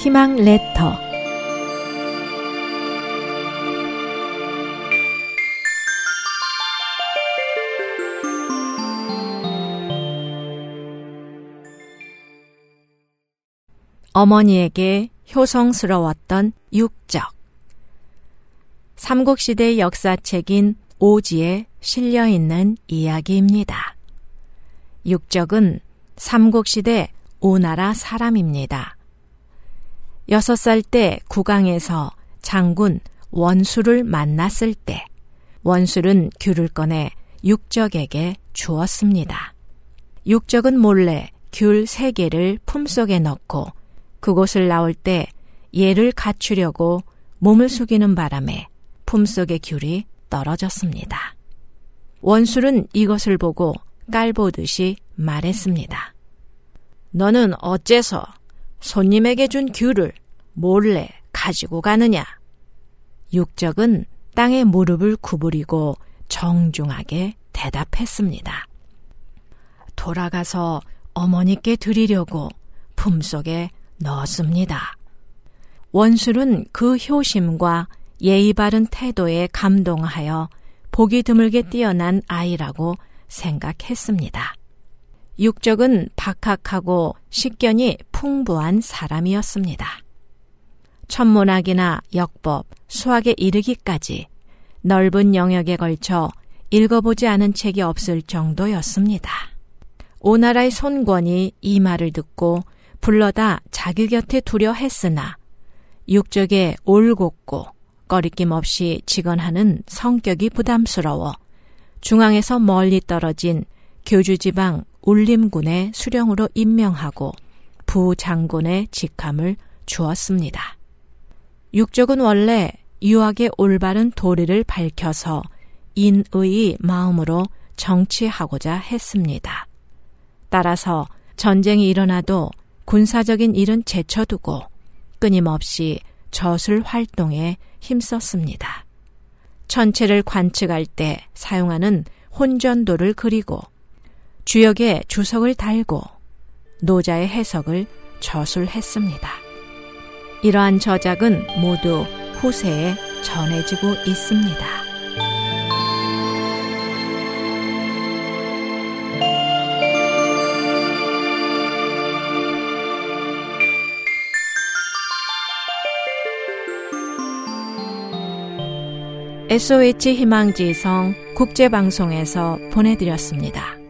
희망 레터. 어머니에게 효성스러웠던 육적. 삼국시대 역사책인 오지에 실려있는 이야기입니다. 육적은 삼국시대 오나라 사람입니다. 6살 때 국왕에서 장군 원수를 만났을 때 원술은 귤을 꺼내 육적에게 주었습니다. 육적은 몰래 귤 3개를 품속에 넣고 그곳을 나올 때 예를 갖추려고 몸을 숙이는 바람에 품속의 귤이 떨어졌습니다. 원술은 이것을 보고 깔보듯이 말했습니다. 너는 어째서 손님에게 준 귤을 몰래 가지고 가느냐? 육적은 땅에 무릎을 구부리고 정중하게 대답했습니다. 돌아가서 어머니께 드리려고 품속에 넣었습니다. 원술은 그 효심과 예의 바른 태도에 감동하여 보기 드물게 뛰어난 아이라고 생각했습니다. 육적은 박학하고 식견이 풍부한 사람이었습니다. 천문학이나 역법, 수학에 이르기까지 넓은 영역에 걸쳐 읽어보지 않은 책이 없을 정도였습니다. 오나라의 손권이 이 말을 듣고 불러다 자기 곁에 두려 했으나 육적의 올곧고 꺼리낌 없이 직언하는 성격이 부담스러워 중앙에서 멀리 떨어진 교주지방 울림군의 수령으로 임명하고 부장군의 직함을 주었습니다. 육적은 원래 유학의 올바른 도리를 밝혀서 인의 마음으로 정치하고자 했습니다. 따라서 전쟁이 일어나도 군사적인 일은 제쳐두고 끊임없이 저술 활동에 힘썼습니다. 천체를 관측할 때 사용하는 혼전도를 그리고 주역에 주석을 달고 노자의 해석을 저술했습니다. 이러한 저작은 모두 후세에 전해지고 있습니다. SOH 희망지성 국제방송에서 보내드렸습니다.